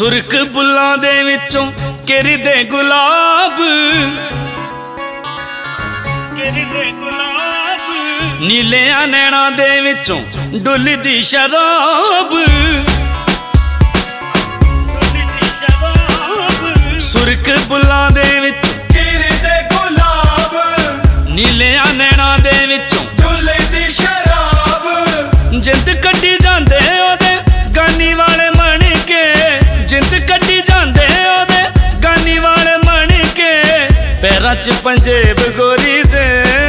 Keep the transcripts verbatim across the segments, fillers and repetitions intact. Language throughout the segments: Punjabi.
ਸੁਰਖ ਬੁੱਲਾਂ ਦੇ ਵਿੱਚੋਂ ਕਿਰਦੇ ਗੁਲਾਬ, ਕਿਰਦੇ ਗੁਲਾਬ, ਨੀਲਿਆਂ ਨੈਣਾਂ ਦੇ ਵਿੱਚੋਂ ਡੁੱਲਦੀ ਸ਼ਰਾਬ, ਸੁਰਖ ਬੁੱਲਾਂ ਦੇ ਵਿੱਚ ਕਿਰਦੇ ਗੁਲਾਬ, ਨੀਲਿਆਂ ਨੈਣਾਂ ਦੇ ਵਿੱਚੋਂ ਡੁੱਲਦੀ ਸ਼ਰਾਬ, ਜਿੰਦ ਕੱਢੀ ਜਾਂਦੇ ਉਹਦੇ ਗਾਨੀ ਵਾਲੇ ਮਣ ਕੇ, ਜਿੰਦ ਕੱਢੀ ਜਾਂਦੇ ਉਹਦੇ ਗਾਨੀ ਵਾਲੇ ਮਣ ਕੇ, ਪੈਰਾਂ 'ਚ ਪੰਜੇਬ ਗੋਰੀ ਦੇ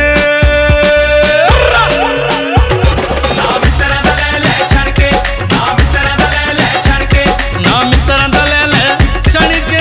ਨਾ ਮਿੱਤਰਾਂ ਦਾ ਲੈ ਲੈ ਛੜ ਕੇ, ਨਾ ਮਿੱਤਰਾਂ ਦਾ ਲੈ ਲੈ ਛੜ ਕੇ, ਨਾ ਮਿੱਤਰਾਂ ਦਾ ਲੈ ਲੈ ਛੜ ਕੇ।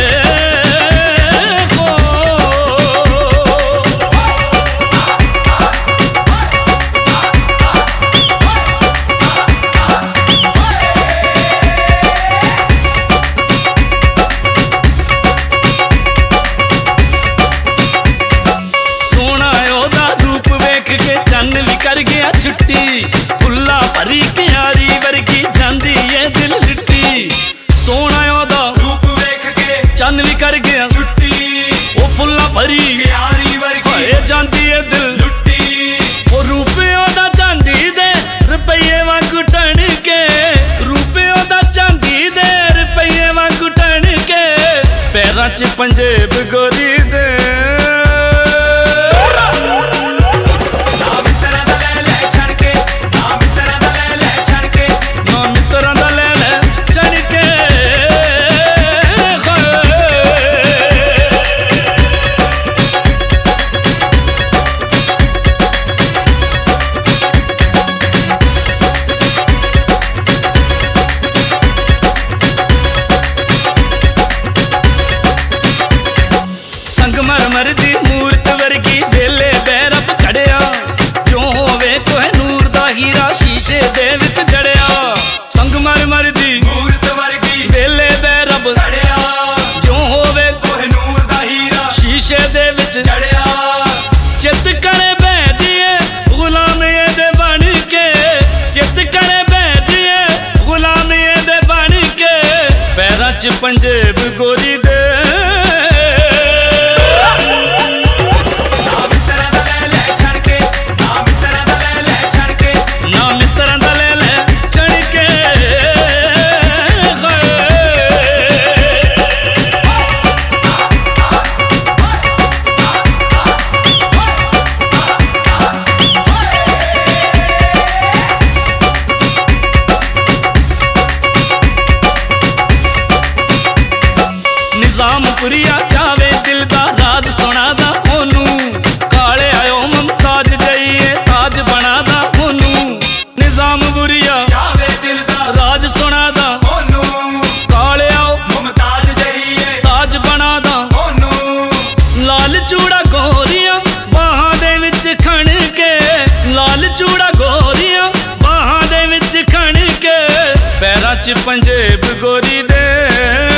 ਚੰਨ ਵੀ ਕਰ ਗਿਆ ਛੁੱਟੀ, ਫੁੱਲਾ ਭਰੀ ਕਿਆਰੀ ਵਰਗੀ ਜਾਂਦੀ ਏ ਦਿਲ ਲਿੱਟੀ, ਸੋਹਣਾ ਉਹਦਾ ਰੂਪ ਵੇਖ ਕੇ ਚੰਨ ਵੀ ਕਰ ਗਿਆ ਛੁੱਟੀ, ਉਹ ਫੁੱਲਾ ਭਰੀ ਕਿਆਰੀ ਵਰਗੀ ਹੋਏ ਜਾਂਦੀ ਏ ਦਿਲ ਲੁੱਟੀ, ਉਹ ਰੂਪ ਉਹਦਾ ਚਾਂਦੀ ਦੇ ਰੁਪਈਏ ਵਾਂਗੂ ਟਣ ਕੇ, ਰੂਪ ਉਹਦਾ ਚਾਂਦੀ ਦੇ ਰੁਪਈਏ ਵਾਂਗੂ ਟਣ ਕੇ, ਪੈਰਾਂ 'ਚ ਪੰਜੇਬ ਗੋਰੀ ਦੇ ਸੰਗਮਰਮਰ ਦੀ ਮੂਰਤ ਵਰਗੀ ਵੇਲੇ ਬੈਰਬ ਖੜਿਆ, ਕਿਉਂ ਹੋਵੇ ਕੋਹ ਨੂਰ ਦਾ ਹੀਰਾ ਸ਼ੀਸ਼ੇ ਦੇ ਵਿੱਚ ਜੜਿਆ, ਸੰਗਮਰਮਰ ਦੀ ਮੂਰਤ ਵਰਗੀ ਵੇਲੇ ਬੈਰਬ ਖੜਿਆ, ਕਿਉਂ ਹੋਵੇ ਕੋਹ ਨੂਰ ਦਾ ਹੀਰਾ ਸ਼ੀਸ਼ੇ ਦੇ ਵਿੱਚ ਜੜਿਆ, ਚਿੱਤ ਕਰੇ ਬਹਿ ਜੀਏ ਗੁਲਾਮ ਇਹਦੇ ਬਣ ਕੇ, ਚਿੱਤ ਕਰੇ ਬਹਿ ਜੀਏ ਗੁਲਾਮ ਇਹਦੇ ਬਣ ਕੇ, ਪੈਰਾਂ 'ਚ ਪੰਜੇਬ ਗੋਰੀ ਦੇ ਨਿਜ਼ਾਮਪੁਰੀਆ ਚਾਵੇ ਦਿਲ ਦਾ ਰਾਜ਼ ਸੁਣਾਦਾ ਉਹਨੂੰ, ਕਾਲੇ ਆਇਓ ਮਮਤਾਜ ਜਈਏ ਤਾਜ ਬਣਾਦਾ ਉਹਨੂੰ, ਨਿਜ਼ਾਮਪੁਰੀਆ ਚਾਵੇ ਦਿਲ ਦਾ ਰਾਜ਼ ਸੁਣਾਦਾ ਉਹਨੂੰ, ਕਾਲੇ ਆਓ ਮਮਤਾਜ ਜਈਏ ਤਾਜ ਬਣਾਦਾ ਉਹਨੂੰ, ਲਾਲ ਚੂੜਾ ਗੋਰੀਆਂ ਬਾਹਾਂ ਦੇ ਵਿੱਚ ਖਣ ਕੇ, ਲਾਲ ਚੂੜਾ ਗੋਰੀਆਂ ਬਾਹਾਂ ਦੇ ਵਿੱਚ ਖਣ ਕੇ, ਪੈਰਾਂ 'ਚ ਪੰਜੇਬ ਗੋਰੀ ਦੇ